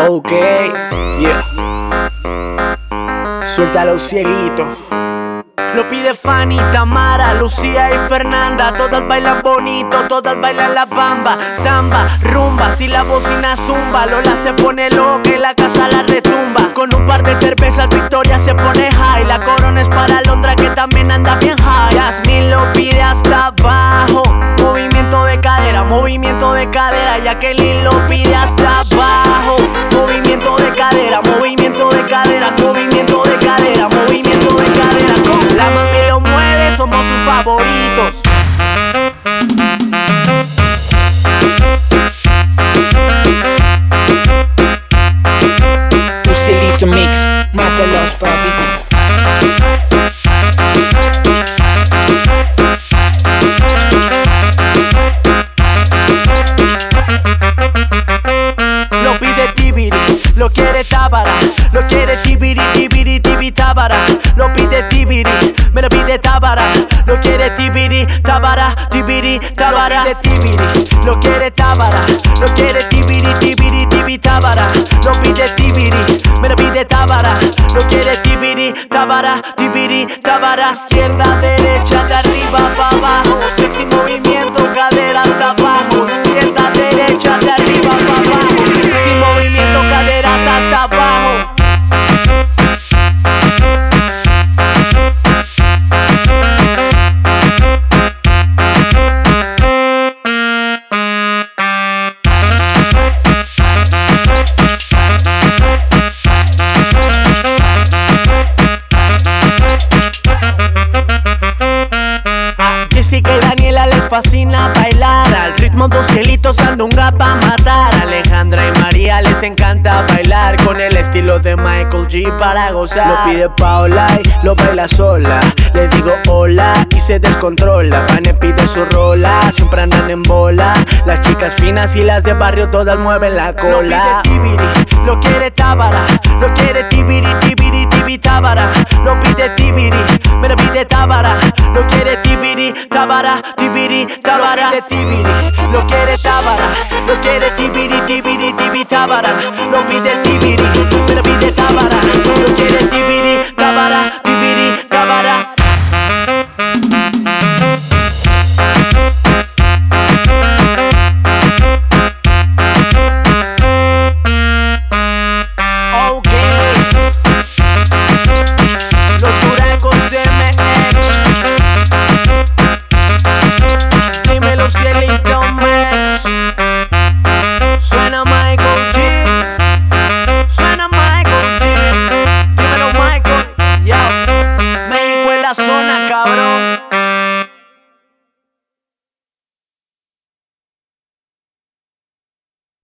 Ok, yeah. Suéltalo, cieguito. Lo pide Fanny, Tamara, Lucía y Fernanda. Todas bailan bonito, todas bailan la bamba. Samba, rumba, si la bocina zumba. Lola se pone loca y la casa la retumba. Con un par de cervezas Victoria se pone high. La corona es para Londra que también anda bien high. Yasmin lo pide hasta abajo. Movimiento de cadera. Jacqueline lo pide hasta abajo. Movimiento de cadera, movimiento de cadera, movimiento de cadera, movimiento de cadera. La mami lo mueve, somos sus favoritos. Lucelito Mix, mátalos, papi. Lo pide Tibiri, lo quiere Tábara. Lo quiere Tibiri, Tibiri, Tibiri, Tábara. Lo pide Tibiri, me lo pide Tábara. Lo quiere Tibiri, Tábara, Tibiri, Tábara. Lo pide Tibiri, lo quiere Tábara. Lo quiere Tibiri, Tibiri, Tibiri, Tábara. Lo pide Tibiri, me lo pide Tábara. Lo quiere Tibiri, Tábara, Tibiri, Tábara. Izquierda, derecha, de arriba para abajo. Sexy movimiento, cadera hasta abajo. Izquierda, derecha, de arriba para abajo. Sexy movimiento, caderas hasta abajo. Jessica y Daniela les fascina bailar. Al ritmo dos cielitos sandunga pa' matar. Alejandra y María les encanta bailar. Con el estilo de Michael G para gozar. Lo pide Paola y lo baila sola. Le digo hola y se descontrola. Vane pide su rola, siempre andan en bola. Las chicas finas y las de barrio todas mueven la cola. Lo pide Tibiri, lo quiere Tábara. Lo quiere Tibiri, Tibiri, Tibiri, Tábara. Lo pide Tibiri, me lo pide Tábara. Lo quiere Tibiri, Tábara, Tibiri, Tábara. Lo pide Tibiri, lo quiere Tábara. Lo quiere Tibiri, Tibiri, Tibiri, Tábara. Lo pide Tibiri, me lo pide Tábara. Lo quiere Tibiri, Tábara, Tibiri, Tábara. Ok, los Durangos MX. Dímelo, cielito Max.